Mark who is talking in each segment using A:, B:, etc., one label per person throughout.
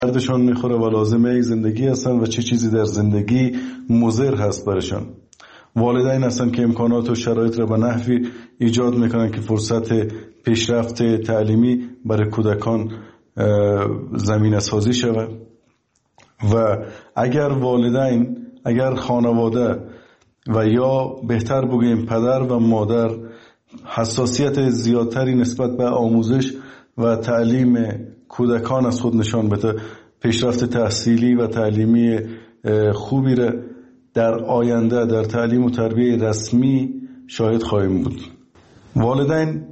A: دردشان میخوره و لازمه زندگی هستن و چه چیزی در زندگی مضر هست برشان. والدین هستن که امکانات و شرایط را به نحوی ایجاد میکنن که فرصت پیشرفت تعلیمی برای کودکان زمینه سازی شود و اگر والدین، اگر خانواده و یا بهتر بگیم پدر و مادر حساسیت زیادتری نسبت به آموزش و تعلیم کودکان از خود نشان بده، پیشرفت تحصیلی و تعلیمی خوبی را در آینده در تعلیم و تربیه رسمی شاهد خواهیم بود. والدین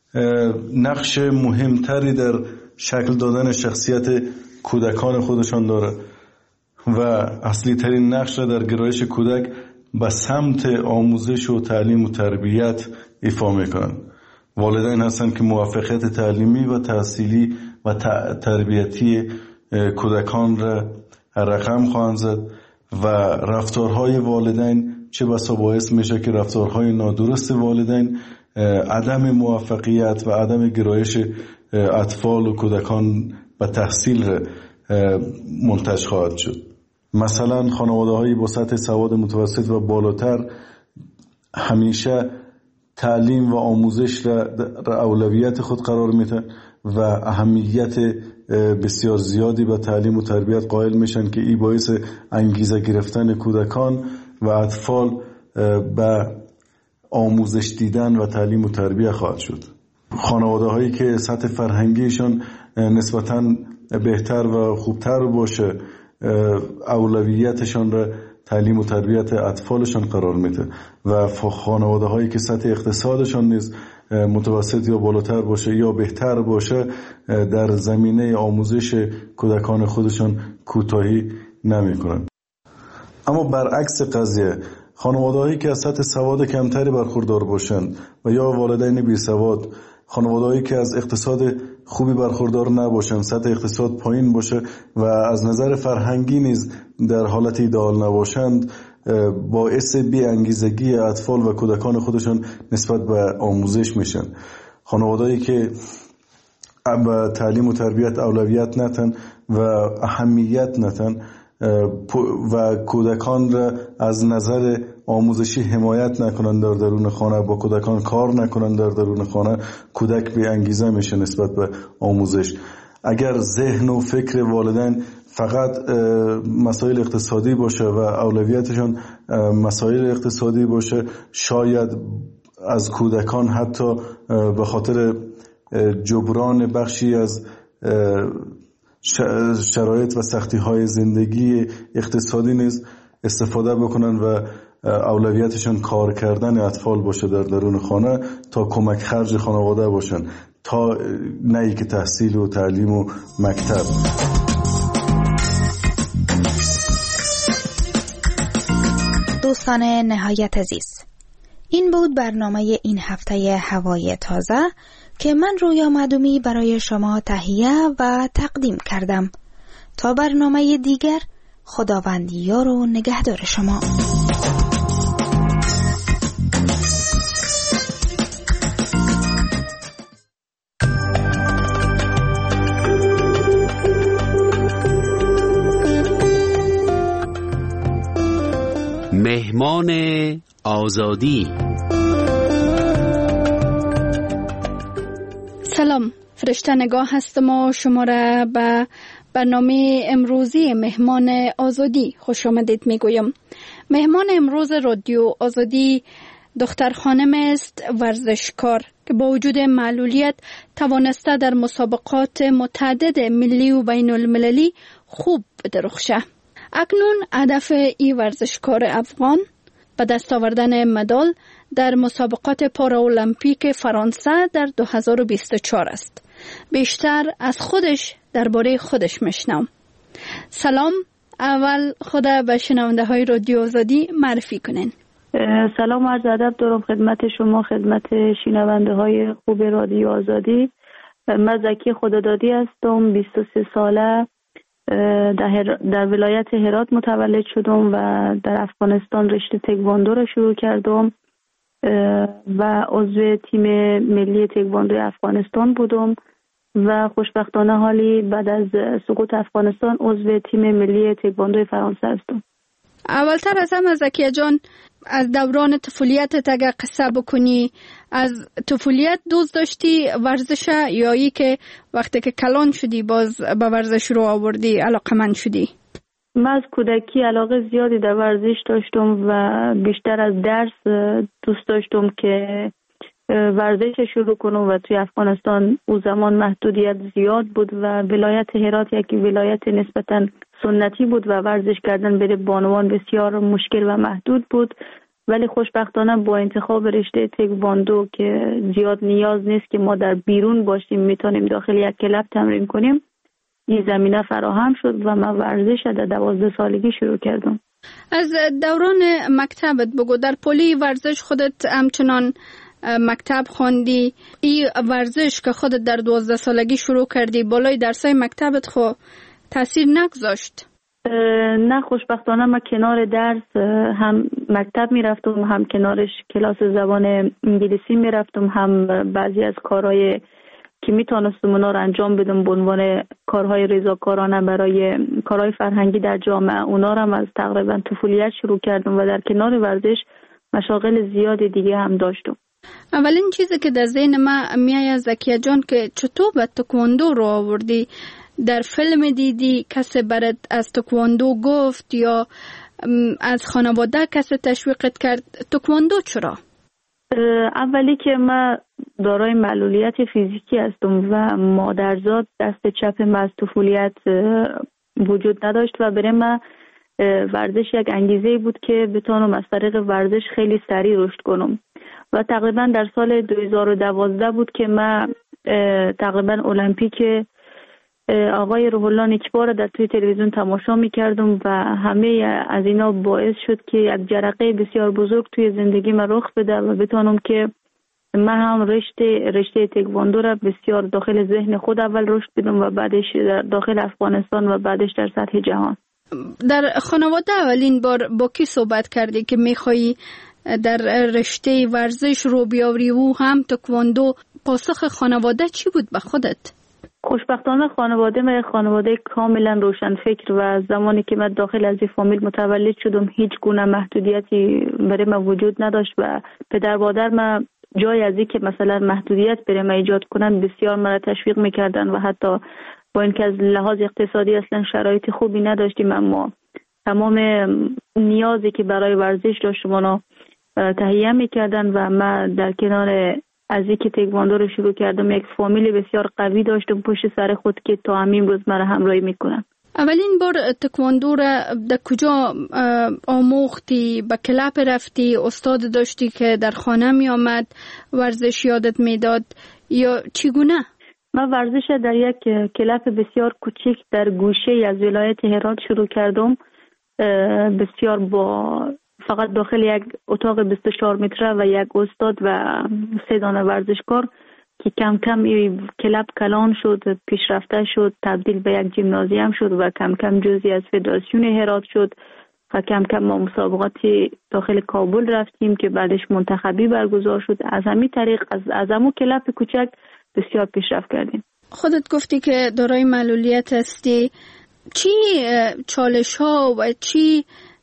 A: نقش مهمتری در شکل دادن شخصیت کودکان خودشان داره و اصلی ترین نقش را در گرایش کودک به سمت آموزش و تعلیم و تربیت ایفا میکنند. والدین هستند که موفقیت تعلیمی و تحصیلی و تربیتی کودکان را رقم خواهند زد و رفتارهای والدین چه بسا باعث میشه که رفتارهای نادرست والدین عدم موفقیت و عدم گرایش اطفال و کودکان به تحصیل را منتج خواهد شد. مثلا خانواده‌هایی با سطح سواد متوسط و بالاتر همیشه تعلیم و آموزش را اولویت خود قرار میدن و اهمیت بسیار زیادی به تعلیم و تربیت قائل میشن که این باعث انگیزه گرفتن کودکان و اطفال به آموزش دیدن و تعلیم و تربیت خواهد شد. خانواده هایی که سطح فرهنگیشان نسبتاً بهتر و خوبتر باشه اولویتشان را تعلیم و تربیت اطفالشان قرار میده و خانواده هایی که سطح اقتصادشان نیز متوسط یا بالاتر باشه یا بهتر باشه در زمینه آموزش کودکان خودشان کوتاهی نمی کنند. اما برعکس قضیه خانواده هایی که از سطح سواد کمتری برخوردار باشند و یا والدین بی سواد، خانواده هایی که از اقتصاد خوبی برخوردار نباشند، سطح اقتصاد پایین باشه و از نظر فرهنگی نیز در حالت ایدئال نباشند، باعث بی انگیزگی اطفال و کودکان خودشان نسبت به آموزش میشن. خانواده‌ای که به تعلیم و تربیت اولویت نتن و اهمیت نتن و کودکان را از نظر آموزشی حمایت نکنند در درون خانه، با کودکان کار نکنند در درون خانه، کودک بی انگیزه میشه نسبت به آموزش. اگر ذهن و فکر والدین فقط مسائل اقتصادی باشه و اولویتشان مسائل اقتصادی باشه، شاید از کودکان حتی به خاطر جبران بخشی از شرایط و سختی های زندگی اقتصادی نیز استفاده بکنن و اولویتشان کار کردن اطفال باشه در درون خانه تا کمک خرج خانواده باشن، تا نه که تحصیل و تعلیم و مکتب.
B: دوستان نهایت عزیز، این بود برنامه این هفته هوای تازه که من رویا مدومی برای شما تهیه و تقدیم کردم. تا برنامه دیگر، خداوند یار و نگهدار شما.
C: مهمان آزادی.
D: سلام، فرشته نگاه هستم و شما را به برنامه امروزی مهمان آزادی خوش آمدید میگویم. مهمان امروز رادیو آزادی دختر خانم است، ورزشکار که با وجود معلولیت توانسته در مسابقات متعدد ملی و بین المللی خوب بدرخشه. اکنون هدف این ورزشکار افغان به دست آوردن مدال در مسابقات پاراولمپیک فرانسه در 2024 است. بیشتر از خودش درباره خودش میشنوم. سلام، اول خود به شنونده های رادیو آزادی معرفی کنین.
E: سلام و عرض ادب دارم خدمت شما، خدمت شنونده های خوب رادیو آزادی. من زکی خدادادی هستم، 23 ساله، در ولایت هرات متولد شدم و در افغانستان رشته تکواندو را شروع کردم و عضو تیم ملی تکواندو افغانستان بودم و خوشبختانه حالی بعد از سقوط افغانستان عضو تیم ملی تکواندو فرانسه هستم.
D: اولتر از همه زکیه جان، از دوران طفولیتت اگه قصه بکنی، از طفولیت دوست داشتی ورزش یا ای که وقتی که کلان شدی باز به ورزش رو آوردی علاقمند شدی؟
E: من از کودکی علاقه زیادی در ورزش داشتم و بیشتر از درس دوست داشتم که ورزش شروع کنم و توی افغانستان او زمان محدودیت زیاد بود و ولایت هرات یکی ولایت نسبتاً سنتی بود و ورزش کردن برای بانوان بسیار مشکل و محدود بود، ولی خوشبختانه با انتخاب رشته تکواندو که زیاد نیاز نیست که ما در بیرون باشیم، میتونیم داخل یک کلاب تمرین کنیم، این زمینه فراهم شد و من ورزش در 12 سالگی شروع کردم.
D: از دوران مکتبت بگو، در پلی ورزش خودت همچنان مکتب خوندی؟ این ورزش که خودت در 12 سالگی شروع کردی بالای درسای مکتبت خو تاثیر نگذاشت؟
E: نه، خوشبختانه من کنار درس هم مکتب میرفتم، هم کنارش کلاس زبان انگلیسی میرفتم، هم بعضی از کارهای که میتونستم اونا رو انجام بدم به عنوان کارهای رضاکارانه برای کارهای فرهنگی در جامعه، اونا رو هم از تقریبا طفولیت شروع کردم و در کنار ورزش مشاغل زیاد دیگه هم داشتم.
D: اولین چیزی که در ذهن من میاد زکیه جان که چطور به تکواندو رو آوردی؟ در فیلم دیدی کسی برات از تکواندو گفت یا از خانواده کسی تشویقت کرد؟ تکواندو چرا؟
E: اولی که من دارای معلولیت فیزیکی هستم و مادرزاد دست چپ من از طفولیت وجود نداشت و برای من ورزش یک انگیزه بود که بتونم از طریق ورزش خیلی سریع رشد کنم و تقریبا در سال 2012 بود که من تقریبا المپیک آقای روح الله نیکبار در توی تلویزیون تماشا می‌کردم و همه از اینا باعث شد که یک جرقه بسیار بزرگ توی زندگی من رخ بده و بتونم که من هم رشته تکواندو را بسیار داخل ذهن خود اول رشد بدم و بعدش داخل افغانستان و بعدش در سطح جهان.
D: در خانواده اولین بار با کی صحبت کردی که میخوایی در رشته ورزش رو بیاوری و هم تکواندو؟ پاسخ خانواده چی بود به خودت؟
E: خوشبختانه خانواده کاملا روشن فکر و زمانی که من داخل از این فامیل متولد شدم هیچ گونه محدودیتی برای من وجود نداشت و پدر مادر من جای از این که مثلا محدودیت برای من ایجاد کنن بسیار مرا تشویق میکردن و حتی با اینکه از لحاظ اقتصادی اصلا شرایط خوبی نداشتیم اما تمام نیازی که برای ورزش داشتم اونا تهیه میکردن و من در کنار از اینکه تکواندو رو شروع کردم یک فامیل بسیار قوی داشتم پشت سر خود که تا همین روز مرا همراهی میکنن.
D: اولین بار تکواندو را در کجا آموختی؟ به کلاب رفتی؟ استاد داشتی که در خانه می آمد ورزش یادت میداد یا چگونه؟
E: من ورزش در یک کلاب بسیار کوچک در گوشه از ولایت هرات شروع کردم، بسیار با فقط داخل یک اتاق 24 متره و یک استاد و 3 دانه ورزشکار که کم کم این کلاب کلان شد، پیشرفته شد، تبدیل به یک جیمنازیوم شد و کم کم جزئی از فدراسیون هرات شد و کم کم ما مسابقاتی داخل کابل رفتیم که بعدش منتخبی برگزار شد. از همین طریق از همون کلاب کوچک بسیار پیشرفت کردیم.
D: خودت گفتی که دارای معلولیت هستی، چی چالش ها و چی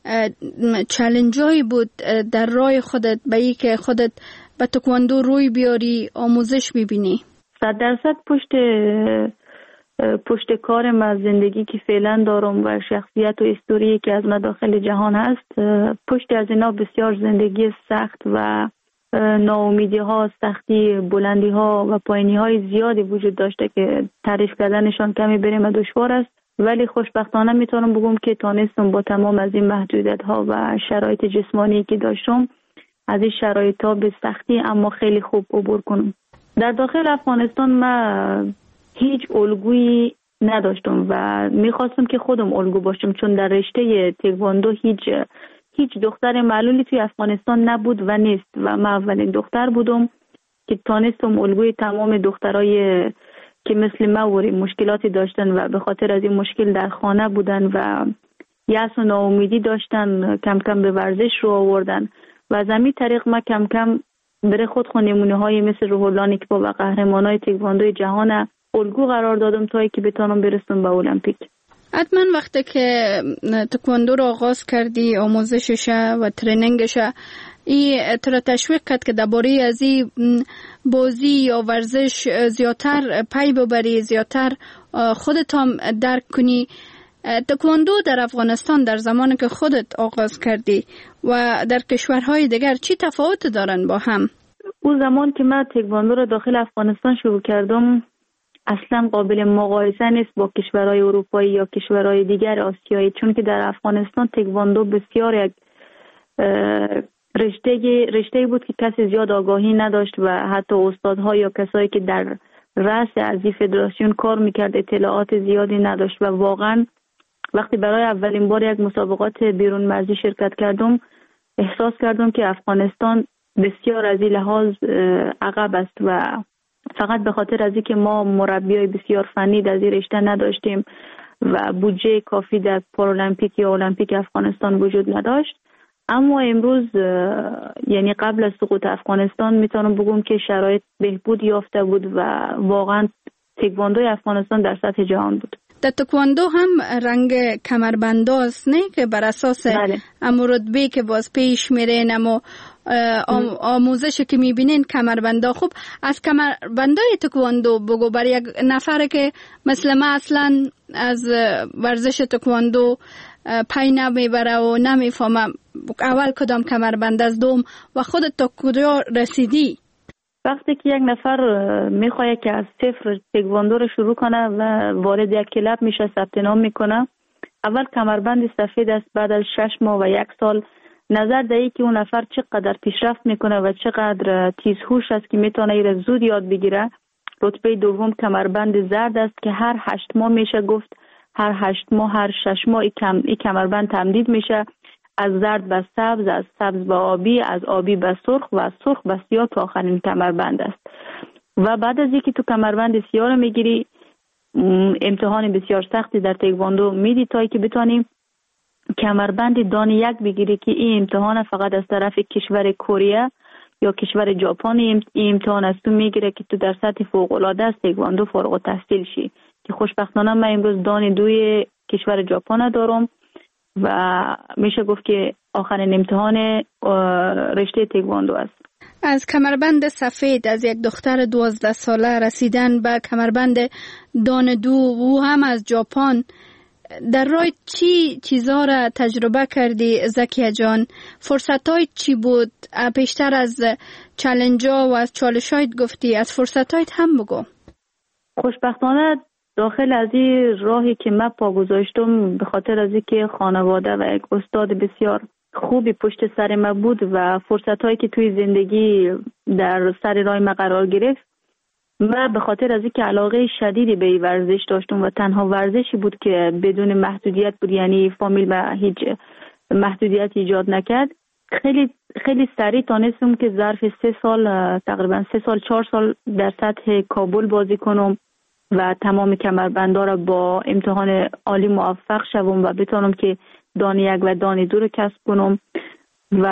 D: چالش هایی بود در راه خودت به ای که خودت به تکواندو روی بیاری، آموزش ببینی؟
E: 100% پشت کارم از زندگی که فعلا دارم و شخصیت و استوری که از مداخل جهان هست، پشت از اینا بسیار زندگی سخت و ناامیدی ها، سختی، بلندی ها و پایینی های زیادی وجود داشته که تعریف کردنشان کمی برای دشوار است، ولی خوشبختانه میتونم بگم که تانستم با تمام از این محدودیت ها و شرایط جسمانی که داشتم از این شرایط ها به سختی اما خیلی خوب عبور کنم. در داخل افغانستان من هیچ الگویی نداشتم و میخواستم که خودم الگو باشم، چون در رشته تکواندو هیچ دختر معلولی توی افغانستان نبود و نیست و من اولین دختر بودم که تانستم الگوی تمام دخترای که مثل ما مشکلاتی داشتن و به خاطر از این مشکل در خانه بودن و یأس و ناامیدی داشتن کم کم به ورزش رو آوردن و از همین طریق ما کم کم برای خود نمونه های مثل روح الله نیکبا و قهرمانای تکواندوی جهان الگو قرار دادم تا که بتونم برسم به المپیک.
D: حتما وقتی که تکواندو رو آغاز کردی، آموزشش و ترینینگش، ای تو را تشویق کرد که درباره از این بازی یا ورزش زیادتر پی ببری، زیادتر خودت هم درک کنی. تکواندو در افغانستان در زمانی که خودت آغاز کردی و در کشورهای دیگر چی تفاوت دارن با هم؟
E: اون زمان که من تکواندو رو داخل افغانستان شروع کردم اصلا قابل مقایسه نیست با کشورهای اروپایی یا کشورهای دیگر آسیایی، چون که در افغانستان تکواندو بسیار یک رشته بود که کسی زیاد آگاهی نداشت و حتی استادها یا کسایی که در رأس از این فدراسیون کار میکرد اطلاعات زیادی نداشت و واقعا وقتی برای اولین بار یک مسابقات بیرون مرزی شرکت کردم احساس کردم که افغانستان بسیار از این لحاظ عقب است و فقط به خاطر از اینکه ما مربیای بسیار فنی در این رشته نداشتیم و بودجه کافی در پارالمپیک یا المپیک افغانستان وجود نداشت. اما امروز یعنی قبل از سقوط افغانستان میتونم بگم که شرایط بهبود یافته بود و واقعا تکواندوی افغانستان در سطح جهان بود.
D: در تکواندو هم رنگ کمربنداست نه که بر اساس رتبه که باز پیش میرین، اما آموزش که میبینین کمربندا. خوب از کمربندای تکواندو بگو برای یک نفر که مثل ما اصلا از ورزش تکواندو پی نمیبره و نمیفهمه اول کدام کمربند از دوم و خودت تا کجا رسیدی؟
E: وقتی که یک نفر میخواد که از صفر تکواندو رو شروع کنه و وارد یک کلاب میشه ثبت نام میکنه، اول کمربند سفید است. بعد از 6 ماه و 1 سال نظر دهی که اون نفر چقدر پیشرفت میکنه و چقدر تیزهوش است که میتونه ایره زود یاد بگیره. رتبه دوم کمربند زرد است که هر 8 ماه میشه گفت، هر 8 ماه هر 6 ماه این کمربند تمدید میشه، از زرد به سبز، از سبز به آبی، از آبی به سرخ و از سرخ به سیاه که آخرین کمربند است. و بعد از اینکه تو کمربند سیاه رو میگیری امتحان بسیار سختی در تکواندو میدی تا که بتونیم کمربند دان 1 بگیری که این امتحان فقط از طرف کشور کره یا کشور ژاپن این امتحان از تو میگیره که تو در سطح فوق العاده از تکواندو فارغ التحصیل شی، که خوشبختانه من امروز دان 2 کشور ژاپن دارم و میشه گفت که آخرین امتحان رشته تکواندو است.
D: از کمربند سفید از یک دختر 12 ساله رسیدن به کمربند دان 2 و هم از ژاپن، در راه چی چیزها را تجربه کردی زکیه جان؟ فرصت‌های چی بود؟ پیشتر از چالنج‌ها و از چالش‌هایت گفتی، از فرصت‌هایت هم بگو.
E: خوشبختانه داخل از این راهی که من پا گذاشتم به خاطر از اینکه خانواده و یک استاد بسیار خوبی پشت سر من بود و فرصت‌هایی که توی زندگی در سر راه من قرار گرفت، من به خاطر از اینکه علاقه شدیدی به این ورزش داشتم و تنها ورزشی بود که بدون محدودیت بود، یعنی فامیل و هیچ محدودیت ایجاد نکرد، خیلی سریع تانستم که ظرف 3 سال تقریبا 3 سال 4 سال در سطح کابل بازی کنم و تمام کمربندها را با امتحان عالی موفق شوم و بتونم که دان 1 و دان 2 رو کسب کنم. و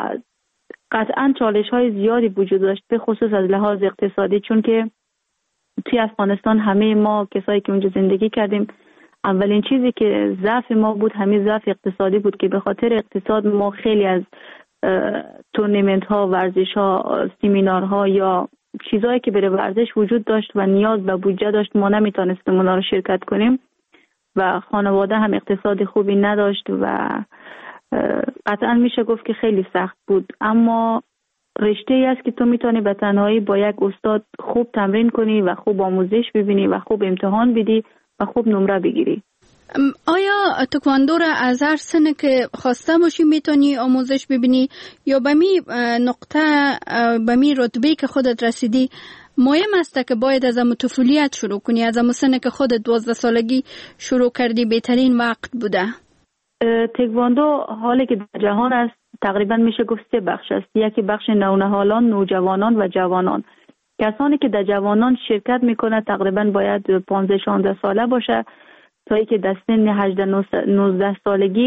E: قطعا چالش های زیادی وجود داشت به خصوص از لحاظ اقتصادی، چون که توی افغانستان همه ما کسایی که اونجا زندگی کردیم اولین چیزی که ضعف ما بود همین ضعف اقتصادی بود که به خاطر اقتصاد ما خیلی از تورنمنت ها، ورزش ها، سمینارها یا چیزایی که برای ورزش وجود داشت و نیاز به بودجه داشت ما نمیتونستیم اونا رو شرکت کنیم و خانواده هم اقتصاد خوبی نداشت و قطعا میشه گفت که خیلی سخت بود. اما رشته ای است که تو میتونی به تنهایی با یک استاد خوب تمرین کنی و خوب آموزش ببینی و خوب امتحان بدی و خوب نمره بگیری.
D: آیا تکواندو را از هر سنه که خواسته باشی میتونی آموزش ببینی یا به می نقطه به می رتبه که خودت رسیدی مهم است که باید از طفولیت شروع کنی، از سنه که خودت 12 سالگی شروع کردی بهترین وقت بوده؟
E: تکواندو حالی که در جهان است تقریبا میشه گفت 3 بخش است. یکی بخش نونهالان، نوجوانان و جوانان. کسانی که در جوانان شرکت میکنه تقریبا باید 15-16 ساله باشه تا اینکه در سن 18-19 سالگی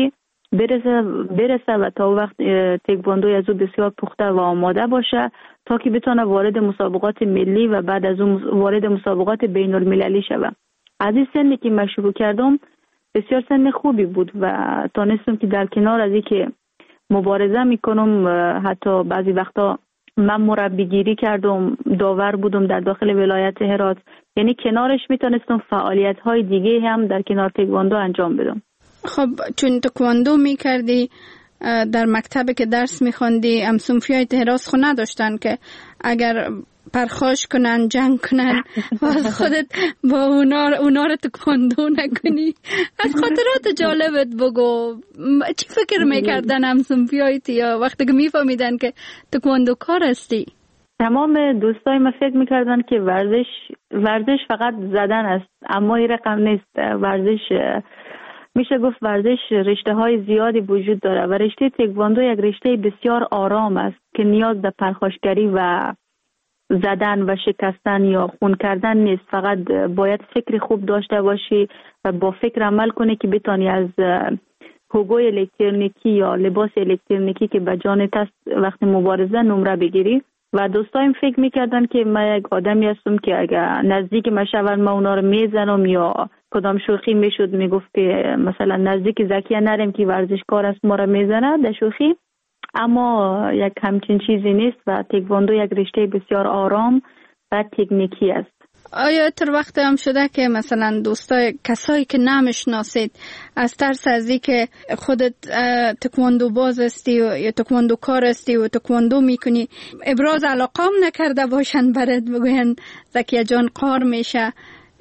E: برسه و تا وقت تکواندو از او بسیار پخته و آماده باشه تا که بتونه وارد مسابقات ملی و بعد از اون وارد مسابقات بین المللی شود. از این سنی که من شروع کردم بسیار سن خوبی بود و تانستم که در کنار از این که مبارزه میکنم، حتی بعضی وقتا من مربیگیری کردم، داور بودم در داخل ولایت هرات، یعنی کنارش میتونستم فعالیت های دیگه هم در کنار تکواندو انجام بدم.
D: خب چون تکواندو میکردی، در مکتبی که درس میخوندی، امسونفیای تهراس خو نداشتن که اگر پرخاش کنن، جنگ کنن و خودت با اونا رو تکواندو نکنی؟ از خاطرات جالبت بگو، چی فکر میکردن امسونفیای یا وقتی که میفهمیدن که تکواندو کار هستی؟
E: تمام دوستای من فکر میکردن که ورزش فقط زدن است، اما این رقم نیست. ورزش میشه گفت ورزش رشته های زیادی وجود داره و رشته تکواندو یک رشته بسیار آرام است که نیاز به پرخاشگری و زدن و شکستن یا خون کردن نیست. فقط باید فکر خوب داشته باشی و با فکر عمل کنی که بتانی از حقوق الکترونیکی یا لباس الکترونیکی که به جانت است وقتی مبارزه نمره بگیری. و دوستایم فکر میکردن که من یک آدمی هستم که اگر نزدیک من شون من اونا رو میزنم یا کدام شوخی میشد میگفت که مثلا نزدیک زکیه نرم که ورزشکار است ما رو میزنه در شوخی، اما یک همچین چیزی نیست و تکواندو یک رشته بسیار آرام و تکنیکی است.
D: آیا تر وقت هم شده که مثلا کسایی که نمیشناسید از ترس از این که خودت تکواندو باز هستی یا تکواندو کار هستی و تکواندو میکنی ابراز علاقه هم نکرده باشن برات بگوین زکیه جان قار میشه؟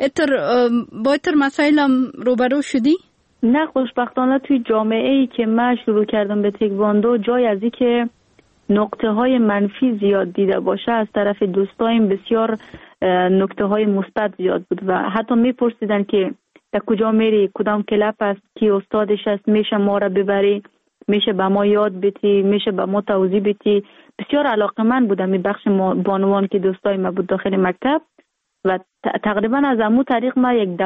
D: با اتر مسائل هم روبرو شدی؟
E: نه، خوشبختانه توی جامعه ای که من شروع کردم به تکواندو جای از این که نقطه های منفی زیاد دیده باشه از طرف دوستایم بسیار نکته های مثبت زیاد بود و حتی میپرسیدن که در کجا میری، کدام کلاب است، کی استادش است، میشه ما را ببری، میشه به ما یاد بدی، میشه به ما توضیح بدی. بسیار علاقه‌مند بودم این بخش بانوان که دوستای ما بود داخل مکتب و تقریبا از امو طریق ما یک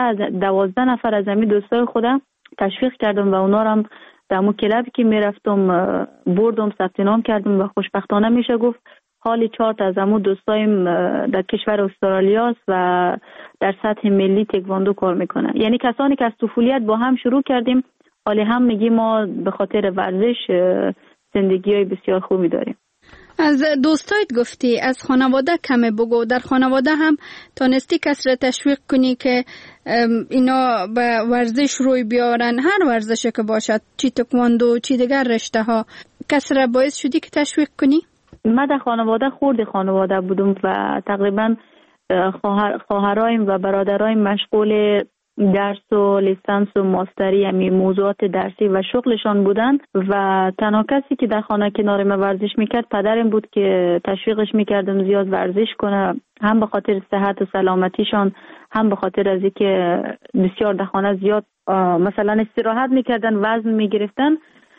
E: 12 نفر از امی دوستای خودم تشویق کردم و اونا هم در امو کلابی که میرفتم بردم، ثبت نام کردم و خوشبختانه میشه گفت حالی 4 تا از امو دوستایم در کشور استرالیا است و در سطح ملی تکواندو کار میکنن. یعنی کسانی که از طفولیت با هم شروع کردیم حالی هم میگیم ما به خاطر ورزش زندگی های بسیار خوبی داریم.
D: از دوستایت گفتی، از خانواده کمه بگو. در خانواده هم تانستی کس را تشویق کنی که اینا به ورزش روی بیارن؟ هر ورزشی که باشد، چی تکواندو چی دیگر رشته ها، کس را باعث شدی که تشویق کنی؟
E: من در خانواده بودم و تقریبا خواهرایم و برادرایم مشغول درس و لیسانس و ماستری همی موضوعات درسی و شغلشان بودن و تنها کسی که در خانه کنار من ورزش میکرد پدرم بود که تشویقش میکردم زیاد ورزش کنه، هم به خاطر صحت و سلامتیشان، هم به خاطر از اینکه بسیار در خانه زیاد مثلا استراحت میکردن، وزن میگرفتن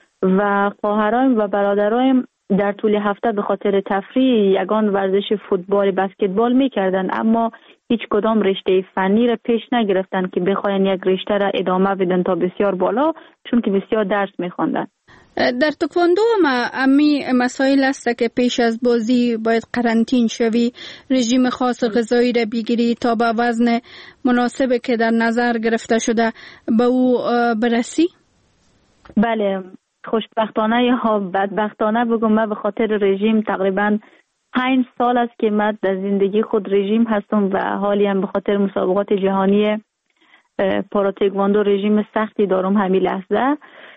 E: و خواهرایم و برادرایم در طول هفته به خاطر تفریح یگان ورزش فوتبال، بسکتبال میکردن، اما هیچ کدام رشته فنی را پیش نگرفتن که بخواین یک رشته را ادامه بدن تا بسیار بالا، چون که بسیار درس میخواندن.
D: در تکواندو امی مسائل است که پیش از بازی باید قرنطین شوی، رژیم خاص غذایی را بگیری تا به وزن مناسب که در نظر گرفته شده به او برسی؟
E: بله، خوشبختانه یا بدبختانه بگم من به خاطر رژیم تقریبا 5 سال است که من در زندگی خود رژیم هستم و حالی هم به خاطر مسابقات جهانی پارا تکواندو رژیم سختی دارم همین لحظه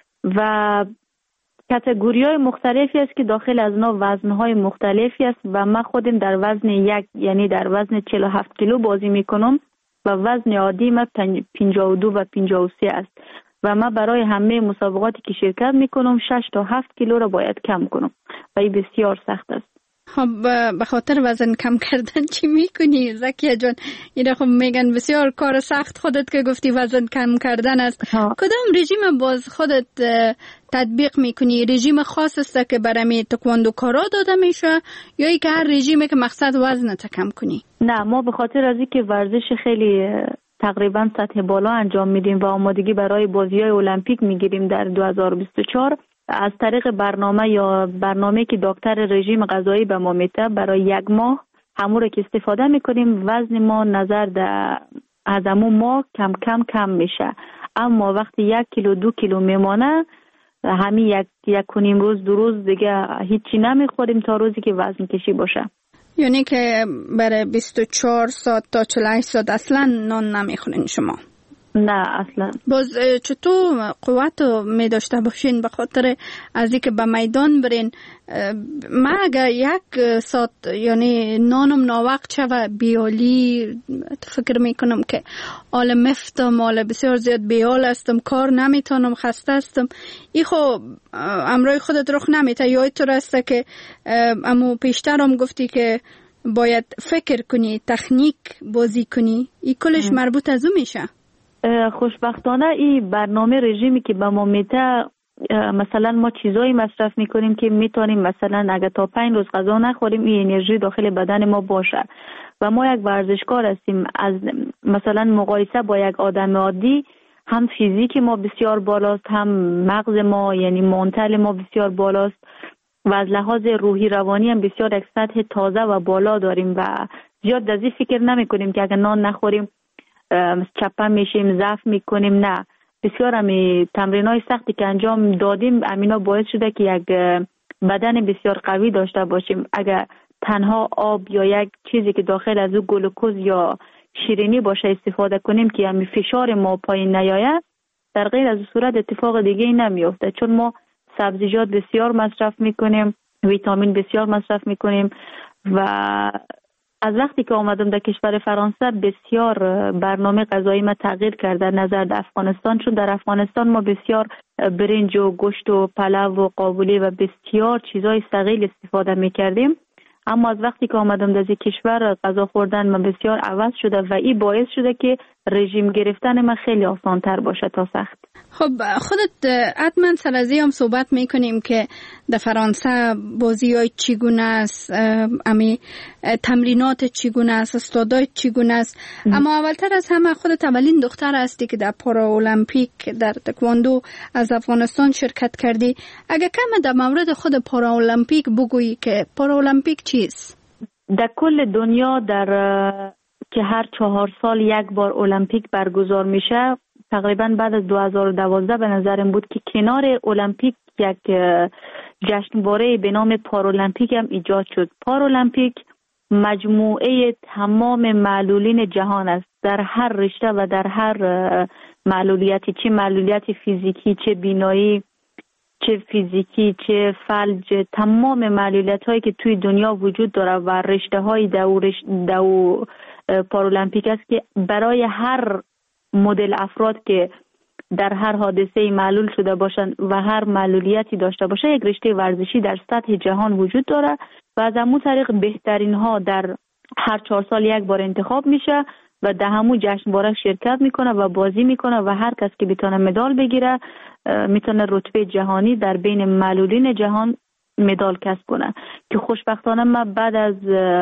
E: و کاتگوری های مختلفی است که داخل از اونا وزن های مختلفی است و من خودم در وزن یعنی در وزن 47 کیلو بازی میکنم و وزن عادی من 52 و 53 است و من برای همه مسابقاتی که شرکت میکنم 6 تا 7 کیلو را باید کم کنم و این بسیار سخت است.
D: خب به خاطر وزن کم کردن چی میکنی زکیه جان؟ اینا خب میگن بسیار کار سخت، خودت که گفتی وزن کم کردن است. کدام رژیم باز خودت تطبیق میکنی؟ رژیم خاص است که برای تکواندو کارا داده میشه یا ای که هر رژیمی که مقصد وزن تا کم کنی؟
E: نه، ما به خاطر از اینکه ورزش خیلی تقریبا سطح بالا انجام میدیم و آمادگی برای بازی‌های المپیک میگیریم در 2024 از طریق برنامه که دکتر رژیم غذایی به ما میده. برای 1 ماه همون که استفاده میکنیم وزن ما نظر از همون ماه کم میشه، اما وقتی 1 کیلو 2 کیلو میمانه همین یک کنیم روز 2 روز دیگه هیچی نمیخوریم تا روزی که وزن کشی باشه.
D: یعنی که برای 24 ساعت تا 48 ساعت اصلا نان نمیخورین شما؟
E: نه اصلا.
D: باز چطور قوت می داشته باشین به خاطر از اینکه به میدان برین؟ من اگر 1 ساعت یعنی نانم ناوقت شوه بیالی فکر میکنم که حال مفتم، حال بسیار زیاد بیال هستم، کار نمیتونم، خسته هستم. ای خو امروی خودت رخ نمیته. یا اینطور است که امو پیشتر هم گفتی که باید فکر کنی، تکنیک بازی کنی، ای کلش مربوط از اون میشه؟
E: خوشبختانه این برنامه رژیمی که به ما میده، مثلا ما چیزایی مصرف میکنیم که میتونیم مثلا اگر تا 5 روز غذا نخوریم این انرژی داخل بدن ما باشه و ما یک ورزشکار هستیم. از مثلا مقایسه با یک آدم عادی هم فیزیک ما بسیار بالاست، هم مغز ما یعنی منتل ما بسیار بالاست و از لحاظ روحی روانی هم بسیار یک سطح تازه و بالا داریم و زیاد از این فکر نمی کنیم که اگر نان نخوریم چپه میشیم، ضعف میکنیم. نه، بسیار همی تمرینای سختی که انجام دادیم امینا باعث شده که یک بدن بسیار قوی داشته باشیم. اگر تنها آب یا یک چیزی که داخل از او گلوکوز یا شیرینی باشه استفاده کنیم که همی فشار ما پایین نیاید، در غیر از صورت اتفاق دیگه نمیفته، چون ما سبزیجات بسیار مصرف میکنیم، ویتامین بسیار مصرف میکنیم و از وقتی که آمدم در کشور فرانسه بسیار برنامه غذایی ما تغییر کرد در نظر در افغانستان، چون در افغانستان ما بسیار برنج و گوشت و پلو و قابلی و بسیار چیزای ثقیل استفاده میکردیم. اما از وقتی که آمدم در کشور غذا خوردن من بسیار عوض شده و این باعث شده که رژیم گرفتن من خیلی آسان تر باشه تا سخت.
D: خب خودت حتما سر از هم صحبت میکنیم که در فرانسه بازی های چگونه است، تمرینات چگونه است، استادای چگونه است. اما اولتر از همه خودت اولین دختر هستی که در پارا المپیک در تکواندو از افغانستان شرکت کردی. اگه کم در مورد خود پارا المپیک بگویی که پارا المپیک چیست؟
E: در کل دنیا که هر 4 سال 1 بار المپیک برگزار میشه، تقریبا بعد از 2012 به نظرم بود که کنار المپیک یک جشنواره به نام پارالمپیک هم ایجاد شد. پارالمپیک مجموعه تمام معلولین جهان است، در هر رشته و در هر معلولیتی، چه معلولیت فیزیکی، چه بینایی، چه فیزیکی، چه فلج، تمام معلولیت هایی که توی دنیا وجود داره و رشته های دو پارالمپیک است که برای هر مدل افراد که در هر حادثه معلول شده باشند و هر معلولیتی داشته باشه یک رشته ورزشی در سطح جهان وجود داره و از همون طریق بهترین ها در هر 4 سال 1 بار انتخاب میشه و در همون جشنواره شرکت میکنه و بازی میکنه و هر کس که بتونه مدال بگیره میتونه رتبه جهانی در بین معلولین جهان مدال کسب کنه. که خوشبختانه من بعد از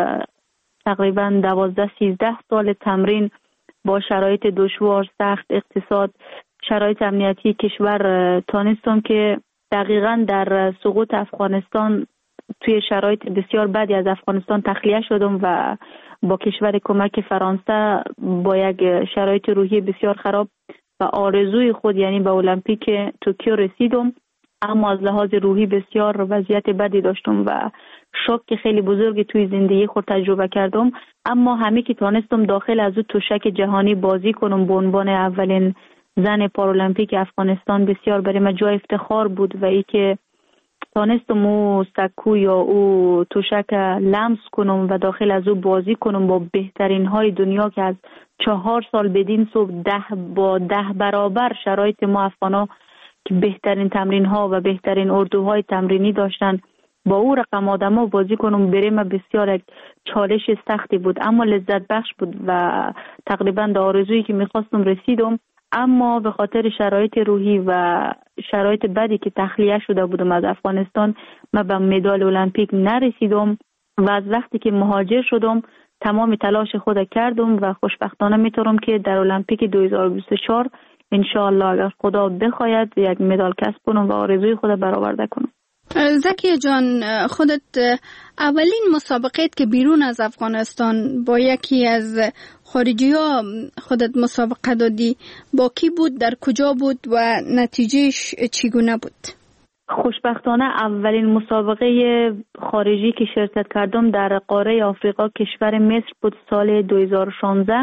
E: تقریبا 12-13 سال تمرین با شرایط دشوار، سخت، اقتصاد، شرایط امنیتی کشور تانستم که دقیقاً در سقوط افغانستان توی شرایط بسیار بدی از افغانستان تخلیه شدم و با کشور کمک فرانسه با یک شرایط روحی بسیار خراب و آرزوی خود یعنی به المپیک توکیو رسیدم. اما از لحاظ روحی بسیار وضعیت بدی داشتم و شوک خیلی بزرگی توی زندگی خود تجربه کردم. اما همه که تانستم داخل از اون تشک جهانی بازی کنم به عنوان اولین زن پارالمپیک افغانستان بسیار برای من جای افتخار بود و ای که تانستم او سکو یا او تشک لمس کنم و داخل از او بازی کنم با بهترین های دنیا که از 4 سال بدین صبح 10 برابر شرایط ما افغانا که بهترین تمرین ها و بهترین اردوهای تمرینی داشتن با او رقم آدم ها بازی کنم برای من بسیار یک چالش سختی بود اما لذت بخش بود و تقریبا در آرزویی که میخواستم رسیدم. اما به خاطر شرایط روحی و شرایط بدی که تخلیه شده بودم از افغانستان من به مدال المپیک نرسیدم و از وقتی که مهاجر شدم تمام تلاش خود کردم و خوشبختانه میتونم که در المپیک 2024 انشاءالله اگر خدا بخواید یک مدال کسب کنم و آرزوی خود برآورده کنم.
D: زکیه جان، خودت اولین مسابقات که بیرون از افغانستان با یکی از خارجی ها خودت مسابقه دادی، با کی بود، در کجا بود و نتیجهش چگونه بود؟
E: خوشبختانه اولین مسابقه خارجی که شرکت کردم در قاره آفریقا کشور مصر بود. سال 2016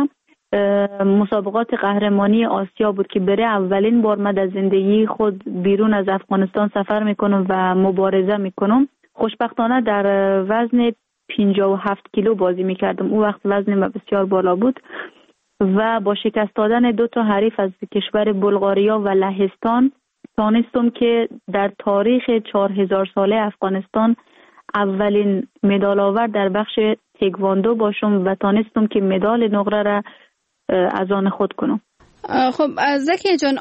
E: مسابقات قهرمانی آسیا بود که برای اولین بار من در زندگی خود بیرون از افغانستان سفر میکنم و مبارزه میکنم. خوشبختانه در وزن 57 کیلو بازی میکردم. اون وقت وزن من بسیار بالا بود و با شکست دادن 2 حریف از کشور بلغاریا و لهستان تانستم که در تاریخ 4000 ساله افغانستان اولین مدال آور در بخش تکواندو باشم و تانستم که مدال نقره را از آن خود کنم.
D: خب زکیه جان،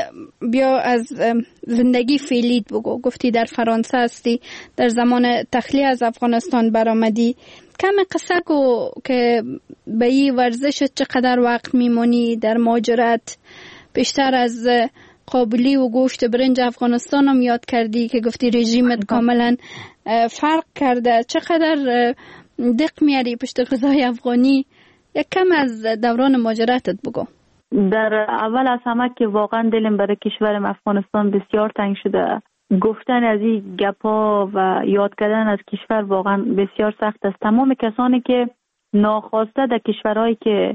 D: بیا از زندگی فعلیت بگو. گفتی در فرانسه هستی، در زمان تخلیه از افغانستان برآمدی. کم قصه کو که به این ورزش چقدر وقت میمونی در مهاجرت؟ بیشتر از قابلی و گوشت برنج افغانستان هم یاد کردی که گفتی رژیمت کاملا فرق کرده. چقدر دق میاری پشت غذای افغانی؟ یک کم از دوران مهاجرتت بگو.
E: در اول از همه که واقعا دلم برای کشورم افغانستان بسیار تنگ شده. گفتن از این گپا و یاد کردن از کشور واقعا بسیار سخت است. تمام کسانی که ناخواسته در کشورهایی که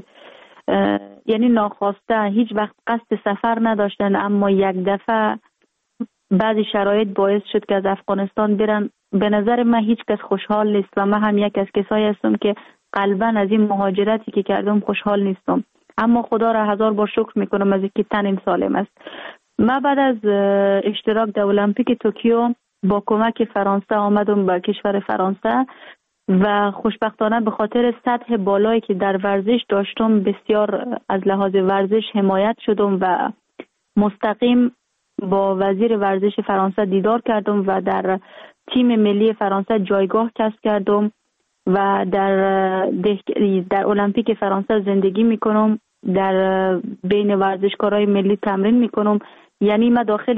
E: یعنی ناخواسته هیچ وقت قصد سفر نداشتن اما یک دفعه بعضی شرایط باعث شد که از افغانستان برن، به نظر من هیچ کس خوشحال نیست و من هم یک از کسایی هستم که قلباً از این مهاجرتی که کردم خوشحال نیستم. اما خدا را 1000 بار شکر میکنم از اینکه تنم سالم است. من بعد از اشتراک در المپیک توکیو با کمک فرانسه آمدم به کشور فرانسه و خوشبختانه به خاطر سطح بالایی که در ورزش داشتم بسیار از لحاظ ورزش حمایت شدم و مستقیم با وزیر ورزش فرانسه دیدار کردم و در تیم ملی فرانسه جایگاه کسب کردم و در المپیک فرانسه زندگی میکنم. در بین ورزشکارای ملی تمرین میکنم. یعنی من داخل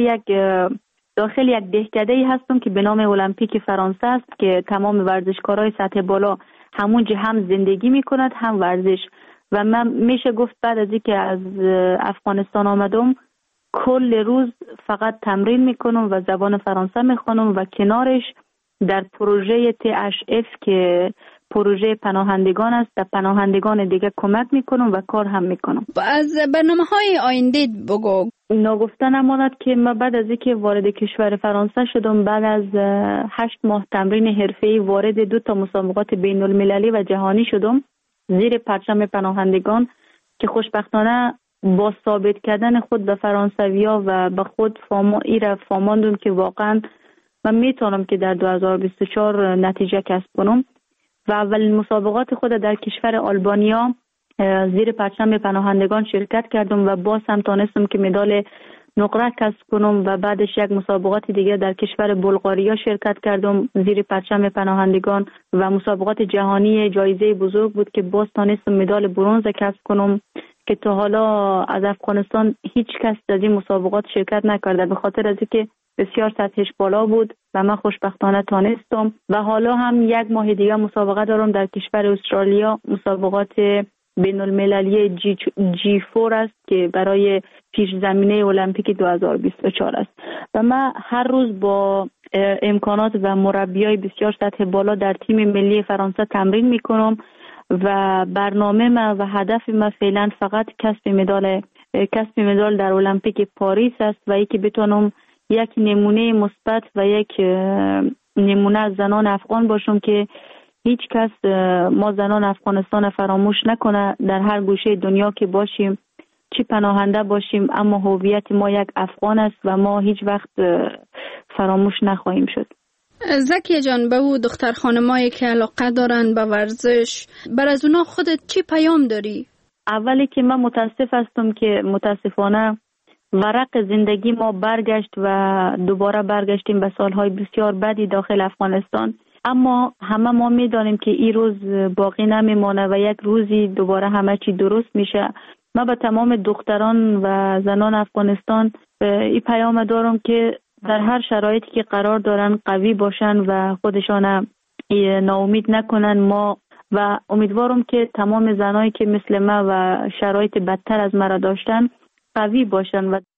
E: یک دهکده‌ای هستم که به نام المپیک فرانسه است که تمام ورزشکارای سطح بالا همونجا هم زندگی میکند هم ورزش. و من میشه گفت بعد از اینکه از افغانستان آمدم کل روز فقط تمرین میکنم و زبان فرانسه میخوانم و کنارش در پروژه THF که پروژه پناهندگان است، در پناهندگان دیگه کمک میکنم و کار هم میکنم.
D: از برنامه‌های آینده بگو.
E: نگفتن امانت که من بعد از اینکه وارد کشور فرانسه شدم، بعد از 8 ماه تمرین حرفه‌ای وارد 2 مسابقات بین المللی و جهانی شدم زیر پرچم پناهندگان که خوشبختانه با ثابت کردن خود به فرانسویا و به خود فهمیدم که واقعا من میتونم که در 2024 نتیجه کسب کنم و اولین مسابقات خود در کشور آلبانیا زیر پرچم پناهندگان شرکت کردم و باز هم تانستم که مدال نقره کسب کنم و بعدش یک مسابقات دیگه در کشور بلغاریا شرکت کردم زیر پرچم پناهندگان و مسابقات جهانی جایزه بزرگ بود که باز تانستم مدال برنز کسب کنم که تا حالا از افغانستان هیچ کس در این مسابقات شرکت نکرده به خاطر از اینکه بسیار سطحش بالا بود و من خوشبختانه تانستم. و حالا هم 1 ماه دیگه مسابقه دارم در کشور استرالیا، مسابقات بین المللی G4 است که برای پیش زمینه المپیک 2024 است و من هر روز با امکانات و مربیای بسیار سطح بالا در تیم ملی فرانسه تمرین میکنم و برنامه من و هدف من فعلا فقط کسب مدال در المپیک پاریس است و اینکه بتونم یک نمونه مثبت و یک نمونه از زنان افغان باشم که هیچ کس ما زنان افغانستان فراموش نکنه. در هر گوشه دنیا که باشیم، چی پناهنده باشیم، اما هویت ما یک افغان است و ما هیچ وقت فراموش نخواهیم شد.
D: زکیه جان، به او دختر خانمایی که علاقه دارن به ورزش، بر از اونا خودت چی پیام داری؟
E: اولی که من متاسف هستم که متاسفانه ورق زندگی ما برگشت و دوباره برگشتیم به سالهای بسیار بدی داخل افغانستان. اما همه ما میدانیم که این روز باقی نمیمانه و یک روزی دوباره همه چی درست میشه. من به تمام دختران و زنان افغانستان این پیام دارم که در هر شرایطی که قرار دارن قوی باشن و خودشان ناامید نکنن. ما و امیدوارم که تمام زنایی که مثل ما و شرایط بدتر از مرا داشتن قوی باشن و